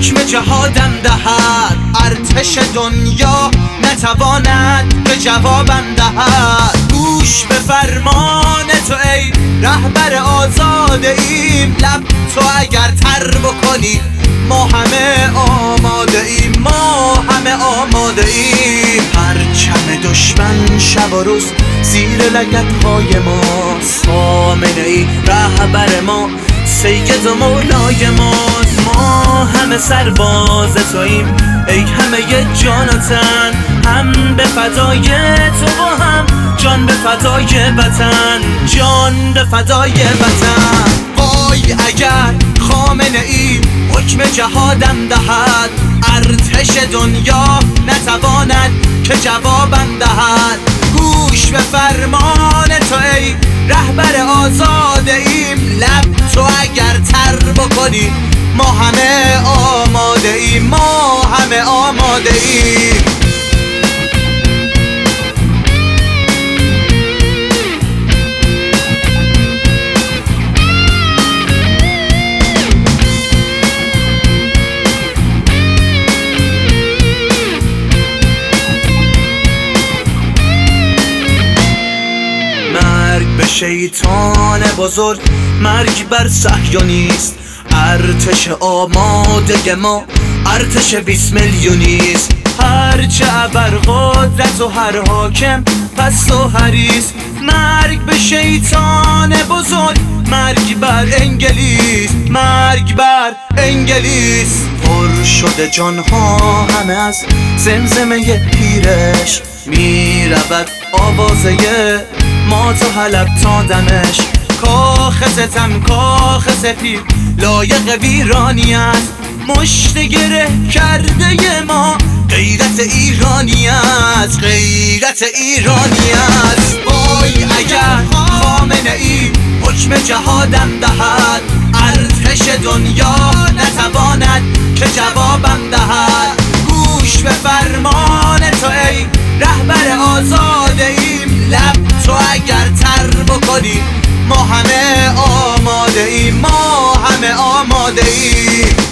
حکم جهادم دهد. ارتش دنیا نتواند به جوابم دهد. گوش به فرمان تو ای رهبر آزاده ایم. لب تو اگر تر بکنی ما همه آماده ایم، ما همه آماده ایم. پرچم دشمن شب و روز زیر لگدهای ماست. خامنه ای رهبر ما، سید و مولای ماست. ما همه سرباز توییم ای همه جان و تن، هم به فدای تو و هم جان به فدای وطن، جان به فدای وطن. وای اگر خامنه ای حکم جهادم دهد. ارتش دنیا نتواند که جوابم دهد. گوش به فرمان تو ای رهبر آزاده ایم. لب تو اگر تر بکنی ما همه آماده ایم، ما همه آماده ایم. مرگ به شیطان بزرگ، مرگ بر صهیونیست. ارتش آماده ما، ارتش 20 میلیونیست. هرچه ابرقدرت و هر حاکم پست و حریص. مرگ به شیطان بزرگ، مرگ بر انگلیس، مرگ بر انگلیس. پر شده جانها همه از زمزمه پیرش، می رود آوازه ما تو حلب تا دمش. کاخ ستم کاخ سپید لایق ویرانی است. مشت گره کرده ما غیرت ایرانی است، غیرت ایرانی است. وای اگر خامنه ای حکم جهادم دهد. ارتش دنیا نتواند که جوابم دهد. گوش به فرمان تو ای رهبر آزاده ایم. لب تو اگر تر بکنی ما همه آماده ایم، ما همه آماده ایم.